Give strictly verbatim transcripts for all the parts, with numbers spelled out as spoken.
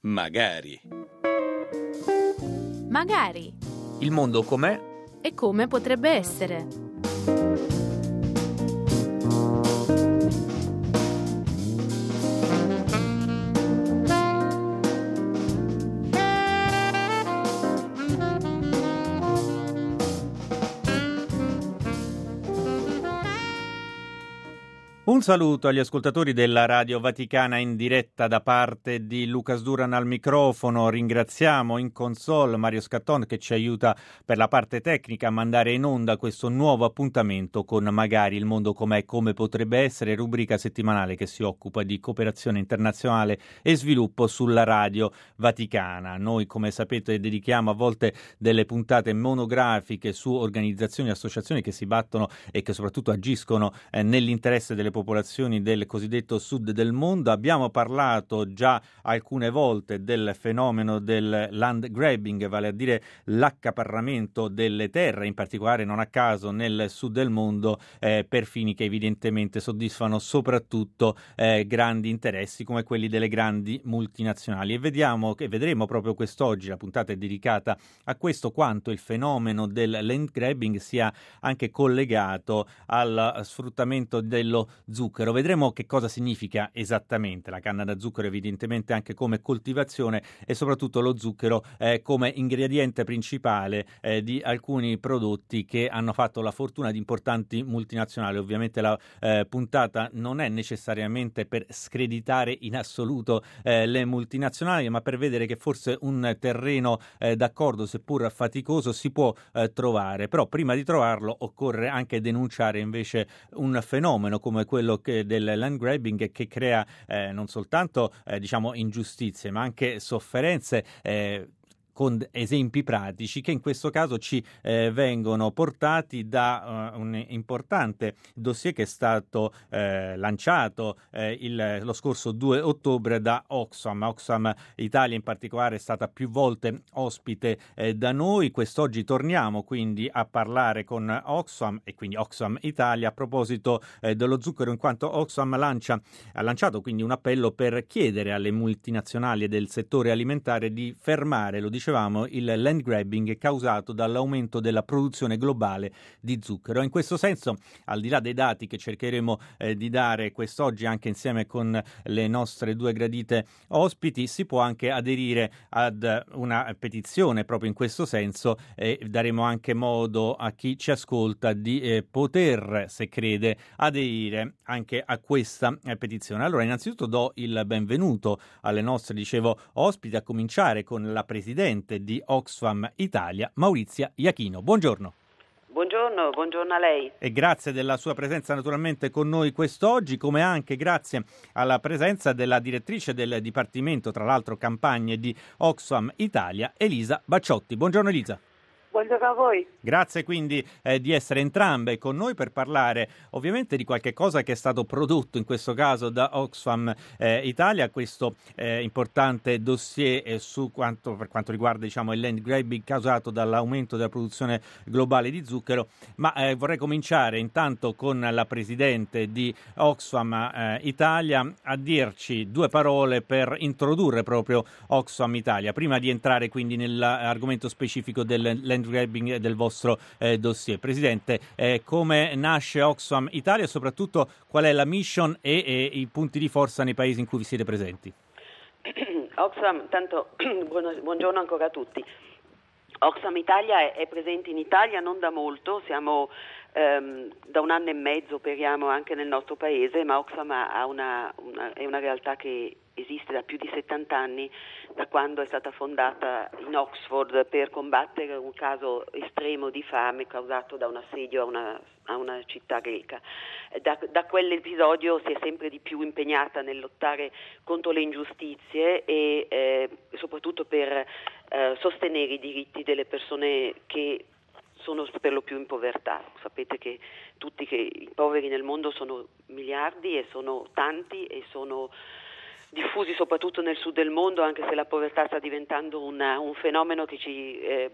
Magari. Magari. Il mondo com'è? E come potrebbe essere. Un saluto agli ascoltatori della Radio Vaticana in diretta da parte di Lucas Duran al microfono. Ringraziamo in console Mario Scatton che ci aiuta per la parte tecnica a mandare in onda questo nuovo appuntamento con Magari il mondo com'è, come potrebbe essere, rubrica settimanale che si occupa di cooperazione internazionale e sviluppo sulla Radio Vaticana. Noi, come sapete, dedichiamo a volte delle puntate monografiche su organizzazioni e associazioni che si battono e che soprattutto agiscono eh, nell'interesse delle popolazioni del cosiddetto sud del mondo. Abbiamo parlato già alcune volte del fenomeno del land grabbing, vale a dire l'accaparramento delle terre, in particolare non a caso nel sud del mondo, eh, per fini che evidentemente soddisfano soprattutto eh, grandi interessi come quelli delle grandi multinazionali. E vediamo che vedremo proprio quest'oggi, la puntata è dedicata a questo, quanto il fenomeno del land grabbing sia anche collegato al sfruttamento dello zucchero. Vedremo che cosa significa esattamente la canna da zucchero, evidentemente anche come coltivazione, e soprattutto lo zucchero eh, come ingrediente principale eh, di alcuni prodotti che hanno fatto la fortuna di importanti multinazionali. Ovviamente la eh, puntata non è necessariamente per screditare in assoluto eh, le multinazionali, ma per vedere che forse un terreno eh, d'accordo, seppur faticoso, si può eh, trovare. Però prima di trovarlo occorre anche denunciare invece un fenomeno come quello che del land grabbing, che crea eh, non soltanto eh, diciamo ingiustizie, ma anche sofferenze, eh, con esempi pratici che in questo caso ci eh, vengono portati da uh, un importante dossier che è stato eh, lanciato eh, il, lo scorso due ottobre da Oxfam. Oxfam Italia in particolare è stata più volte ospite eh, da noi. Quest'oggi torniamo quindi a parlare con Oxfam e quindi Oxfam Italia a proposito eh, dello zucchero, in quanto Oxfam lancia, ha lanciato quindi un appello per chiedere alle multinazionali e del settore alimentare di fermare, lo dicevamo, il land grabbing causato dall'aumento della produzione globale di zucchero. In questo senso, al di là dei dati che cercheremo eh, di dare quest'oggi anche insieme con le nostre due gradite ospiti, si può anche aderire ad una petizione proprio in questo senso, e daremo anche modo a chi ci ascolta di eh, poter, se crede, aderire anche a questa eh, petizione. Allora, innanzitutto do il benvenuto alle nostre, dicevo, ospiti, a cominciare con la presidente di Oxfam Italia, Maurizia Iachino. Buongiorno. Buongiorno, buongiorno a lei. E grazie della sua presenza naturalmente con noi quest'oggi, come anche grazie alla presenza della direttrice del Dipartimento, tra l'altro campagne di Oxfam Italia, Elisa Bacciotti. Buongiorno Elisa. Buongiorno a voi. Grazie quindi eh, di essere entrambe con noi per parlare ovviamente di qualche cosa che è stato prodotto in questo caso da Oxfam eh, Italia, questo eh, importante dossier eh, su quanto, per quanto riguarda diciamo il land grabbing causato dall'aumento della produzione globale di zucchero. Ma eh, vorrei cominciare intanto con la presidente di Oxfam eh, Italia a dirci due parole per introdurre proprio Oxfam Italia, prima di entrare quindi nell'argomento specifico del land grabbing del vostro eh, dossier. Presidente, eh, come nasce Oxfam Italia e soprattutto qual è la mission e, e i punti di forza nei paesi in cui vi siete presenti? Oxfam, tanto buongiorno ancora a tutti. Oxfam Italia è, è presente in Italia non da molto, siamo ehm, da un anno e mezzo, operiamo anche nel nostro paese, ma Oxfam ha una, una, è una realtà che esiste da più di settanta anni, da quando è stata fondata in Oxford per combattere un caso estremo di fame causato da un assedio a una, a una città greca. Da, da quell'episodio si è sempre di più impegnata nel lottare contro le ingiustizie e eh, soprattutto per eh, sostenere i diritti delle persone che sono per lo più in povertà. Sapete che tutti che i poveri nel mondo sono miliardi e sono tanti e sono diffusi soprattutto nel sud del mondo, anche se la povertà sta diventando una, un fenomeno che ci eh,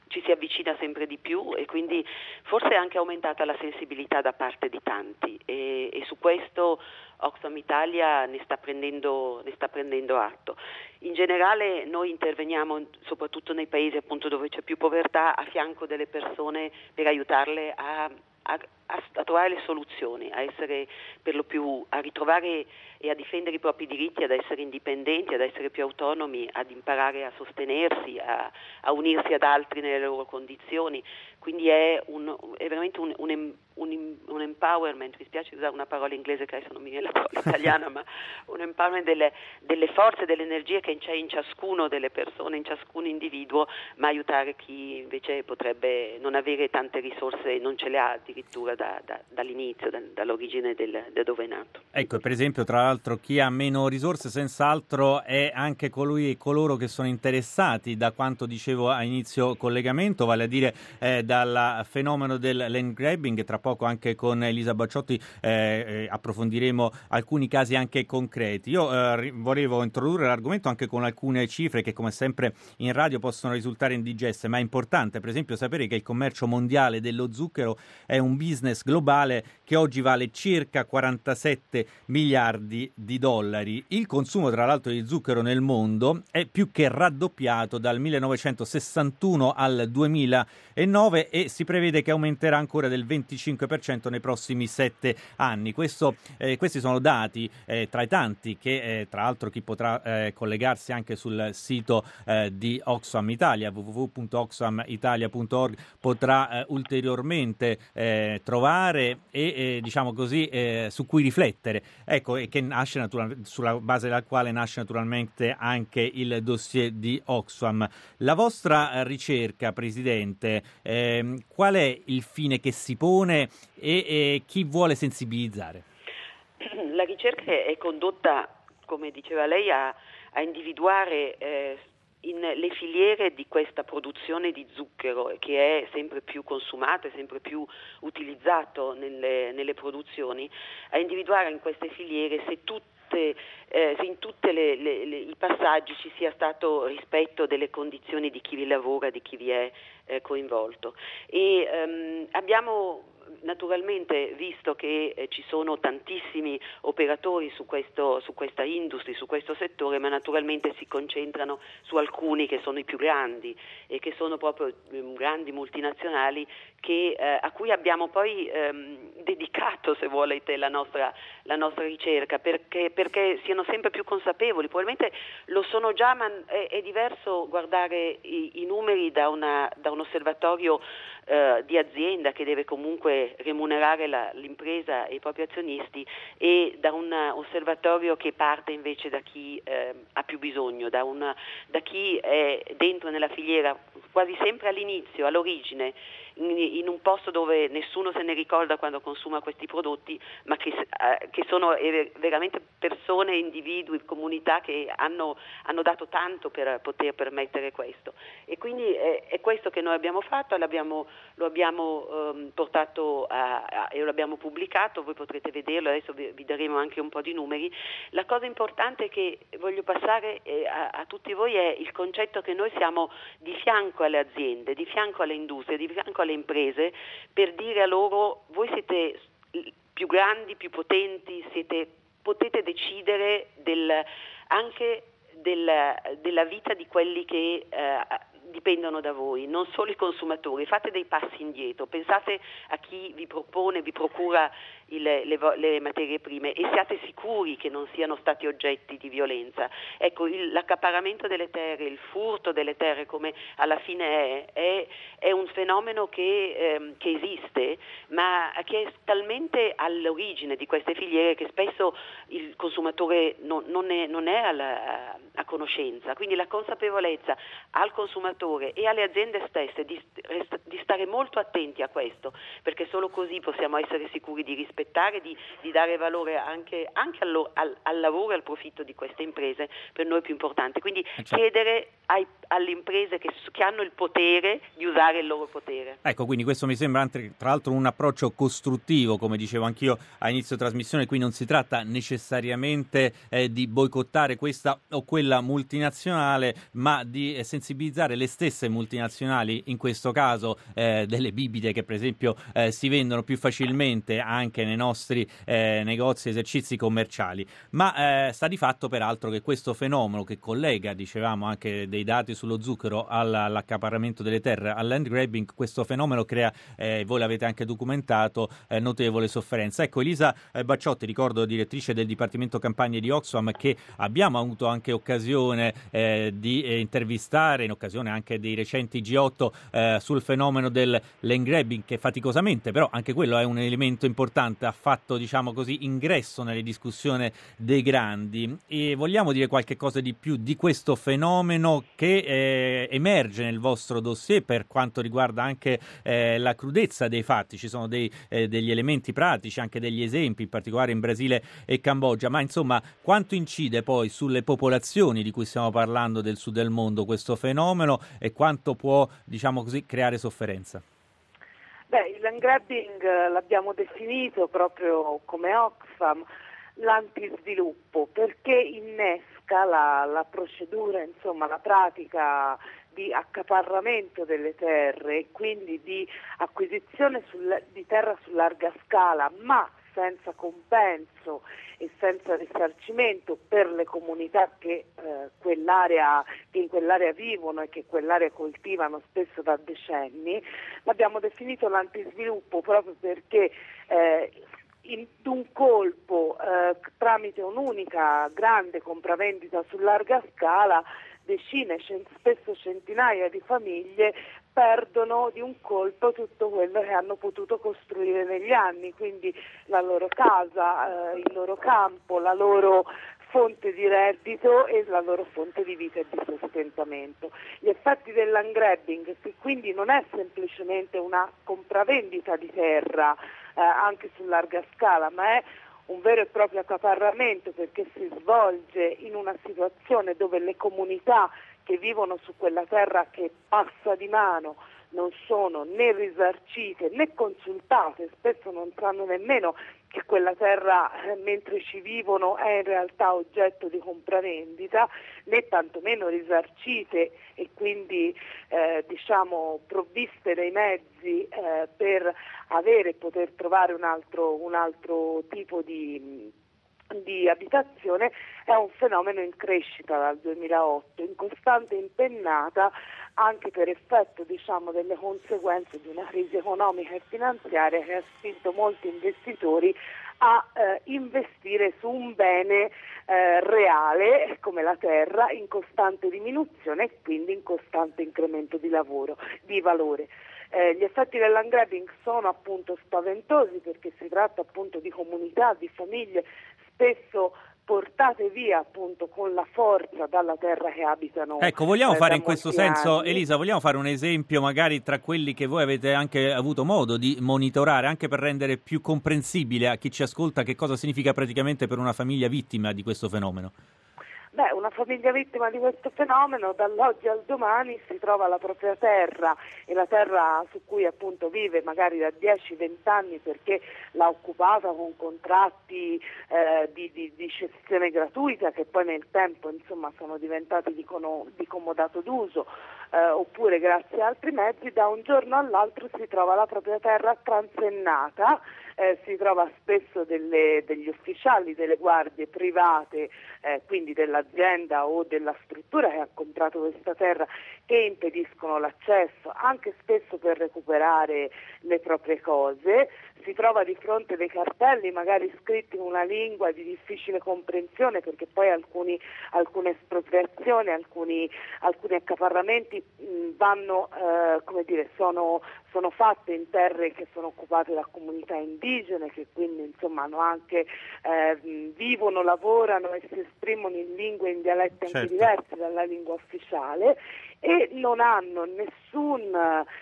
ci si avvicina sempre di più e quindi forse è anche aumentata la sensibilità da parte di tanti e, e su questo Oxfam Italia ne sta prendendo, ne sta prendendo atto. In generale noi interveniamo soprattutto nei paesi appunto dove c'è più povertà a fianco delle persone per aiutarle a A, a, a trovare le soluzioni, a essere per lo più, a ritrovare e a difendere i propri diritti, ad essere indipendenti, ad essere più autonomi, ad imparare a sostenersi, a, a unirsi ad altri nelle loro condizioni. Quindi è, un, è veramente un, un, un, un empowerment, mi spiace usare una parola inglese che adesso non mi viene la parola italiana, ma un empowerment delle, delle forze, delle energie che c'è in ciascuno delle persone, in ciascun individuo, ma aiutare chi invece potrebbe non avere tante risorse e non ce le ha addirittura da, da, dall'inizio, da, dall'origine del, da dove è nato. Ecco, per esempio, tra l'altro, chi ha meno risorse senz'altro è anche colui e coloro che sono interessati da quanto dicevo a inizio collegamento, vale a dire eh, dal fenomeno del land grabbing. Tra poco anche con Elisa Bacciotti eh, eh, approfondiremo alcuni casi anche concreti. Io eh, volevo introdurre l'argomento anche con alcune cifre che come sempre in radio possono risultare indigeste, ma è importante per esempio sapere che il commercio mondiale dello zucchero è un business globale che oggi vale circa quarantasette miliardi di dollari. Il consumo tra l'altro di zucchero nel mondo è più che raddoppiato dal millenovecentosessantuno al duemilanove e si prevede che aumenterà ancora del venticinque per cento nei prossimi sette anni. Questo, eh, questi sono dati eh, tra i tanti che eh, tra l'altro chi potrà eh, collegarsi anche sul sito eh, di Oxfam Italia w w w punto oxfam italia punto org potrà eh, ulteriormente eh, trovare e eh, diciamo così eh, su cui riflettere, ecco, e che nasce natural- sulla base della quale nasce naturalmente anche il dossier di Oxfam. La vostra ricerca, Presidente, eh, qual è il fine che si pone e, e chi vuole sensibilizzare? La ricerca è condotta, come diceva lei, a, a individuare eh, in le filiere di questa produzione di zucchero che è sempre più consumato e sempre più utilizzato nelle, nelle produzioni, a individuare in queste filiere se tutte Eh, se in tutti i passaggi ci sia stato rispetto delle condizioni di chi vi lavora, di chi vi è eh, coinvolto. E ehm, abbiamo naturalmente visto che eh, ci sono tantissimi operatori su, questo, su questa industria, su questo settore, ma naturalmente si concentrano su alcuni che sono i più grandi e che sono proprio eh, grandi multinazionali che, eh, a cui abbiamo poi ehm, dedicato, se volete, la nostra, la nostra ricerca perché, perché siano sempre più consapevoli. Probabilmente lo sono già, ma è, è diverso guardare i, i numeri da, una, da un osservatorio eh, di azienda che deve comunque remunerare la, l'impresa e i propri azionisti e da un osservatorio che parte invece da chi eh, ha più bisogno, da, una, da chi è dentro nella filiera, quasi sempre all'inizio, all'origine, in, in un posto dove nessuno se ne ricorda quando consuma questi prodotti, ma che, eh, che sono eh, veramente persone, individui, comunità che hanno, hanno dato tanto per poter permettere questo. E quindi è, è questo che noi abbiamo fatto, l'abbiamo, lo abbiamo ehm, portato a, a, e lo abbiamo pubblicato, voi potrete vederlo, adesso vi, vi daremo anche un po' di numeri. La cosa importante che voglio passare eh, a, a tutti voi è il concetto che noi siamo di fianco alle aziende, di fianco alle industrie, di fianco alle imprese, per dire a loro: voi siete più grandi, più potenti, siete, potete decidere del, anche del, della vita di quelli che eh, dipendono da voi, non solo i consumatori. Fate dei passi indietro, pensate a chi vi propone, vi procura il, le, le materie prime e siate sicuri che non siano stati oggetti di violenza. Ecco, il, l'accaparramento delle terre, il furto delle terre, come alla fine è, è, è un fenomeno che, ehm, che esiste, ma che è talmente all'origine di queste filiere che spesso il consumatore non, non è, non è alla, a conoscenza. Quindi la consapevolezza al consumatore e alle aziende stesse di, di stare molto attenti a questo, perché solo così possiamo essere sicuri di rispettare rispettare, di, di dare valore anche, anche al, al, al lavoro e al profitto di queste imprese, per noi più importante. Quindi certo. chiedere ai, alle imprese che, che hanno il potere di usare il loro potere. Ecco, quindi questo mi sembra tra l'altro un approccio costruttivo, come dicevo anch'io a inizio trasmissione. Qui non si tratta necessariamente eh, di boicottare questa o quella multinazionale, ma di eh, sensibilizzare le stesse multinazionali, in questo caso eh, delle bibite che per esempio eh, si vendono più facilmente anche nei nostri eh, negozi, esercizi commerciali. Ma eh, sta di fatto peraltro che questo fenomeno che collega, dicevamo anche dei dati sullo zucchero, all'accaparramento delle terre, al land grabbing, questo fenomeno crea, eh, voi l'avete anche documentato, eh, notevole sofferenza. Ecco, Elisa eh, Bacciotti, ricordo direttrice del Dipartimento Campagne di Oxfam, che abbiamo avuto anche occasione eh, di eh, intervistare in occasione anche dei recenti G otto eh, sul fenomeno del land grabbing, che faticosamente, però anche quello è un elemento importante, ha fatto, diciamo così, ingresso nelle discussioni dei grandi. E vogliamo dire qualche cosa di più di questo fenomeno che eh, emerge nel vostro dossier per quanto riguarda anche eh, la crudezza dei fatti? Ci sono dei, eh, degli elementi pratici, anche degli esempi, in particolare in Brasile e Cambogia, ma insomma quanto incide poi sulle popolazioni di cui stiamo parlando del sud del mondo questo fenomeno e quanto può, diciamo così, creare sofferenza? Beh, il land grabbing l'abbiamo definito proprio come Oxfam l'antisviluppo, perché innesca la, la procedura, insomma la pratica di accaparramento delle terre e quindi di acquisizione sul, di terra su larga scala, ma senza compenso e senza risarcimento per le comunità che, eh, quell'area, che in quell'area vivono e che quell'area coltivano spesso da decenni. L'abbiamo definito l'antisviluppo proprio perché eh, in un colpo, eh, tramite un'unica grande compravendita su larga scala, decine, spesso centinaia di famiglie perdono di un colpo tutto quello che hanno potuto costruire negli anni, quindi la loro casa, eh, il loro campo, la loro fonte di reddito e la loro fonte di vita e di sostentamento. Gli effetti del land grabbing, che quindi non è semplicemente una compravendita di terra eh, anche su larga scala, ma è un vero e proprio accaparramento, perché si svolge in una situazione dove le comunità che vivono su quella terra che passa di mano non sono né risarcite né consultate, spesso non sanno nemmeno che quella terra eh, mentre ci vivono è in realtà oggetto di compravendita, né tantomeno risarcite e quindi eh, diciamo provviste dei mezzi eh, per avere e poter trovare un altro, un altro tipo di di abitazione. È un fenomeno in crescita dal duemilaotto, in costante impennata anche per effetto diciamo delle conseguenze di una crisi economica e finanziaria che ha spinto molti investitori a eh, investire su un bene eh, reale come la terra in costante diminuzione e quindi in costante incremento di lavoro, di valore. Eh, gli effetti del land grabbing sono appunto spaventosi, perché si tratta appunto di comunità, di famiglie spesso portate via appunto con la forza dalla terra che abitano. Ecco, vogliamo eh, fare da in questo molti senso, anni. Elisa, vogliamo fare un esempio magari tra quelli che voi avete anche avuto modo di monitorare, anche per rendere più comprensibile a chi ci ascolta che cosa significa praticamente per una famiglia vittima di questo fenomeno? Beh, una famiglia vittima di questo fenomeno dall'oggi al domani si trova la propria terra e la terra su cui appunto vive magari da dieci venti anni perché l'ha occupata con contratti eh, di, di, di cessione gratuita che poi nel tempo insomma sono diventati di, cono, di comodato d'uso eh, oppure grazie a altri mezzi, da un giorno all'altro si trova la propria terra transennata. Eh, si trova spesso delle, degli ufficiali delle guardie private, eh, quindi dell'azienda o della struttura che ha comprato questa terra, che impediscono l'accesso, anche spesso per recuperare le proprie cose. Si trova di fronte dei cartelli magari scritti in una lingua di difficile comprensione, perché poi alcuni, alcune espropriazioni, alcuni, alcuni accaparramenti mh, vanno, eh, come dire, sono, sono fatte in terre che sono occupate da comunità indigene, che quindi insomma hanno anche eh, vivono, lavorano e si esprimono in lingue e in dialetti anche certo. diversi dalla lingua ufficiale e non hanno nessun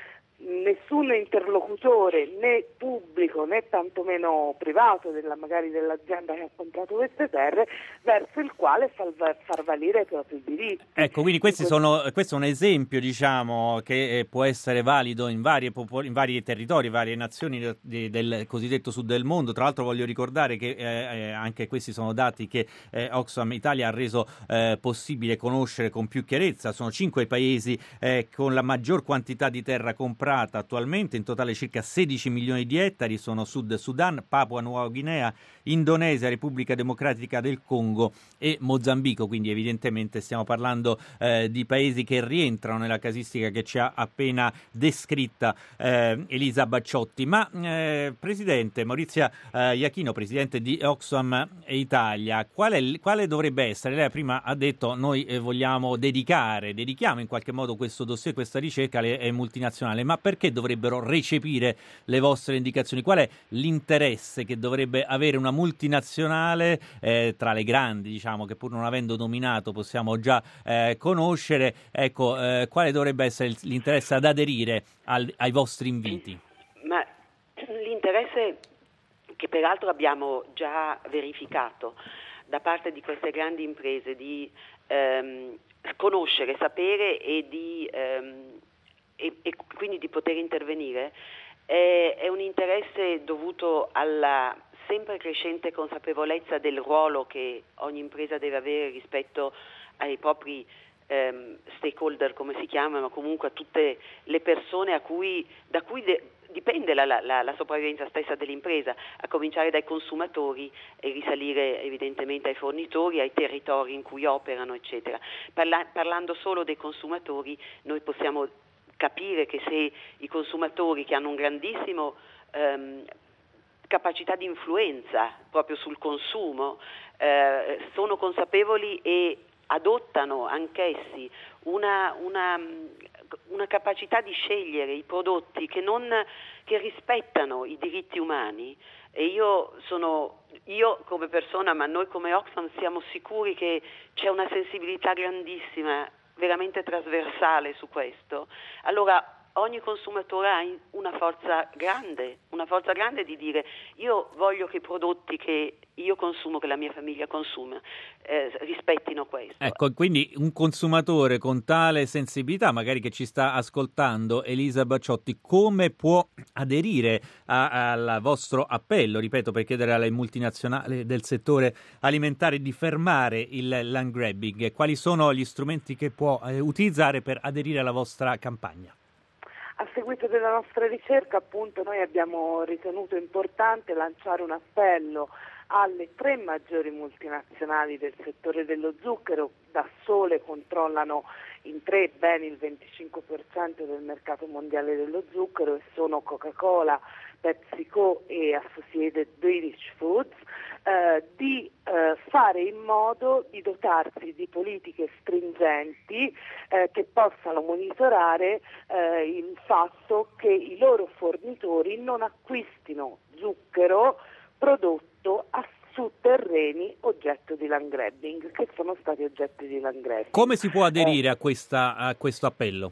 nessun interlocutore né pubblico né tantomeno privato della, magari dell'azienda che ha comprato queste terre, verso il quale far, far valere i propri diritti. Ecco, quindi questi sono, questo è un esempio, diciamo, che eh, può essere valido in varie popol- in vari territori, varie nazioni de- de- del cosiddetto sud del mondo. Tra l'altro voglio ricordare che eh, anche questi sono dati che eh, Oxfam Italia ha reso eh, possibile conoscere con più chiarezza. Sono cinque i paesi eh, con la maggior quantità di terra comprata attualmente, in totale circa sedici milioni di ettari, sono Sud Sudan, Papua Nuova Guinea, Indonesia, Repubblica Democratica del Congo e Mozambico, quindi evidentemente stiamo parlando eh, di paesi che rientrano nella casistica che ci ha appena descritta eh, Elisa Bacciotti. Ma eh, Presidente Maurizia eh, Iachino, Presidente di Oxfam Italia, quale, quale dovrebbe essere? Lei prima ha detto noi eh, vogliamo dedicare, dedichiamo in qualche modo questo dossier, questa ricerca alle, alle multinazionali, ma perché dovrebbero recepire le vostre indicazioni? Qual è l'interesse che dovrebbe avere una multinazionale eh, tra le grandi, diciamo, che pur non avendo dominato possiamo già eh, conoscere, ecco, eh, quale dovrebbe essere l'interesse ad aderire al, ai vostri inviti? Ma l'interesse, che peraltro abbiamo già verificato da parte di queste grandi imprese, di ehm, conoscere, sapere e di ehm, e, e quindi di poter intervenire, è, è un interesse dovuto alla sempre crescente consapevolezza del ruolo che ogni impresa deve avere rispetto ai propri ehm, stakeholder, come si chiamano, comunque a tutte le persone a cui, da cui de- dipende la, la, la sopravvivenza stessa dell'impresa, a cominciare dai consumatori e risalire evidentemente ai fornitori, ai territori in cui operano, eccetera. Parla- parlando solo dei consumatori, noi possiamo capire che se i consumatori, che hanno un grandissimo ehm, capacità di influenza proprio sul consumo, eh, sono consapevoli e adottano anch'essi una, una, una capacità di scegliere i prodotti che, non, che rispettano i diritti umani, e io sono io come persona, ma noi come Oxfam siamo sicuri che c'è una sensibilità grandissima, veramente trasversale su questo. Allora ogni consumatore ha una forza grande, una forza grande di dire io voglio che i prodotti che io consumo, che la mia famiglia consuma, eh, rispettino questo. Ecco, quindi un consumatore con tale sensibilità, magari che ci sta ascoltando, Elisa Bacciotti, come può aderire a, al vostro appello, ripeto, per chiedere alle multinazionali del settore alimentare di fermare il land grabbing? Quali sono gli strumenti che può eh, utilizzare per aderire alla vostra campagna? A seguito della nostra ricerca, appunto, noi abbiamo ritenuto importante lanciare un appello alle tre maggiori multinazionali del settore dello zucchero. Da sole controllano in tre bene il venticinque per cento del mercato mondiale dello zucchero, e sono Coca-Cola, PepsiCo e Associated British Foods, eh, di eh, fare in modo di dotarsi di politiche stringenti eh, che possano monitorare eh, il fatto che i loro fornitori non acquistino zucchero prodotto a su terreni oggetto di land grabbing, che sono stati oggetti di land grabbing. Come si può aderire eh, a, questa, a questo appello?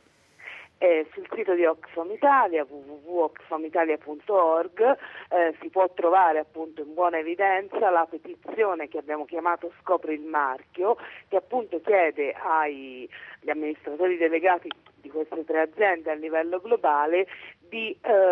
Eh, sul sito di Oxfam Italia, w w w punto oxfam italia punto org, eh, si può trovare appunto in buona evidenza la petizione che abbiamo chiamato Scopri il marchio, che appunto chiede agli amministratori delegati di queste tre aziende a livello globale di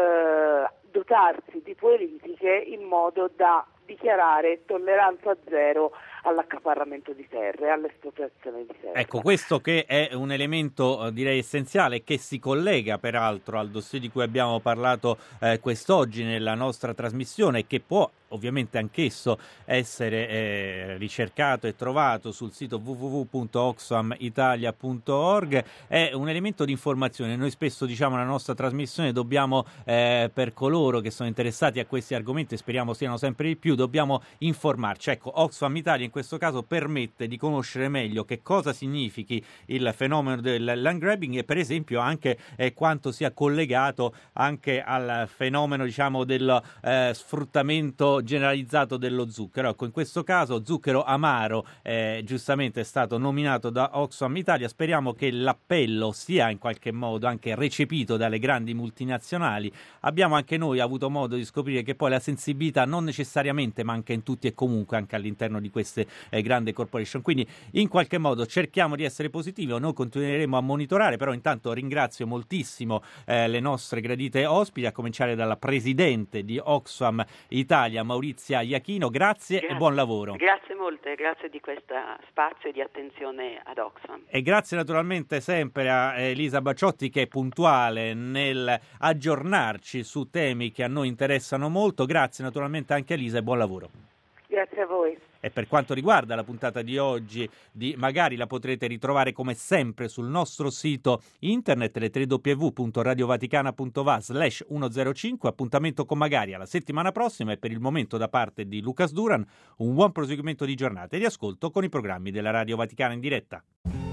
eh, dotarsi di politiche in modo da dichiarare tolleranza zero all'accaparramento di terre, all'espropriazione di terre. Ecco, questo che è un elemento eh, direi essenziale, che si collega peraltro al dossier di cui abbiamo parlato eh, quest'oggi nella nostra trasmissione, che può ovviamente anch'esso essere eh, ricercato e trovato sul sito w w w punto oxfam italia punto org. È un elemento di informazione. Noi spesso diciamo nella nostra trasmissione dobbiamo eh, per coloro che sono interessati a questi argomenti, e speriamo siano sempre di più, dobbiamo informarci. Ecco, Oxfam Italia in questo caso permette di conoscere meglio che cosa significhi il fenomeno del land grabbing, e per esempio anche eh, quanto sia collegato anche al fenomeno diciamo del eh, sfruttamento uso generalizzato dello zucchero. Ecco, in questo caso zucchero amaro eh, giustamente è stato nominato da Oxfam Italia. Speriamo che l'appello sia in qualche modo anche recepito dalle grandi multinazionali. Abbiamo anche noi avuto modo di scoprire che poi la sensibilità non necessariamente manca in tutti e comunque anche all'interno di queste eh, grandi corporation, quindi in qualche modo cerchiamo di essere positivi. Noi continueremo a monitorare, però intanto ringrazio moltissimo eh, le nostre gradite ospiti, a cominciare dalla presidente di Oxfam Italia, Maurizia Iachino. Grazie, grazie e buon lavoro. Grazie molte, grazie di questo spazio e di attenzione ad Oxfam. E grazie naturalmente sempre a Elisa Bacciotti, che è puntuale nel aggiornarci su temi che a noi interessano molto. Grazie naturalmente anche a Elisa e buon lavoro. Grazie a voi. E per quanto riguarda la puntata di oggi di Magari, la potrete ritrovare come sempre sul nostro sito internet, le w w w punto radiovaticana punto va slash centocinque. Appuntamento con Magari alla settimana prossima, e per il momento da parte di Lucas Duran un buon proseguimento di giornata e di ascolto con i programmi della Radio Vaticana in diretta.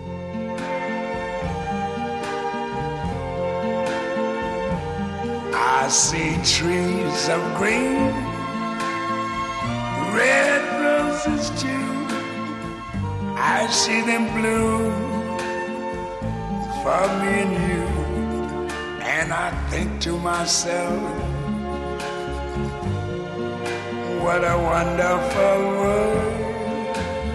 I see trees of green, red roses too. I see them bloom for me and you. And I think to myself, what a wonderful world.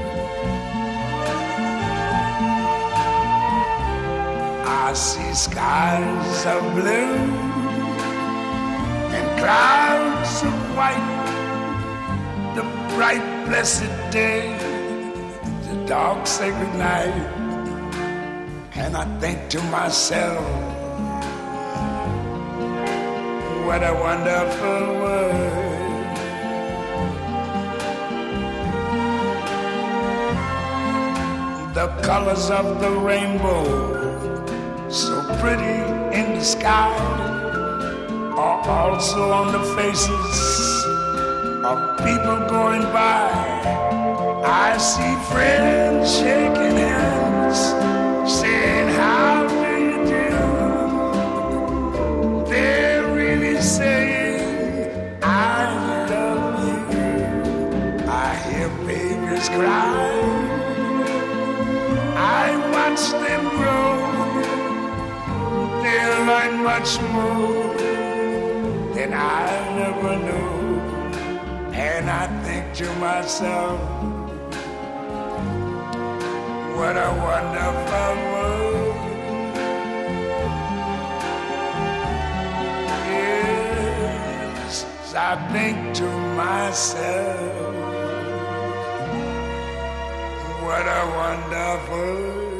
I see skies of blue and clouds of white, the bright blessed day, the dark sacred night. And I think to myself, what a wonderful world. The colors of the rainbow, so pretty in the sky, are also on the faces of people going by. I see friends shaking hands, saying, how do you do? They're really saying, I love you. I hear babies cry, I watch them grow. They'll learn much more than I never knew. And I think to myself, what a wonderful world. Yes, I think to myself, what a wonderful world.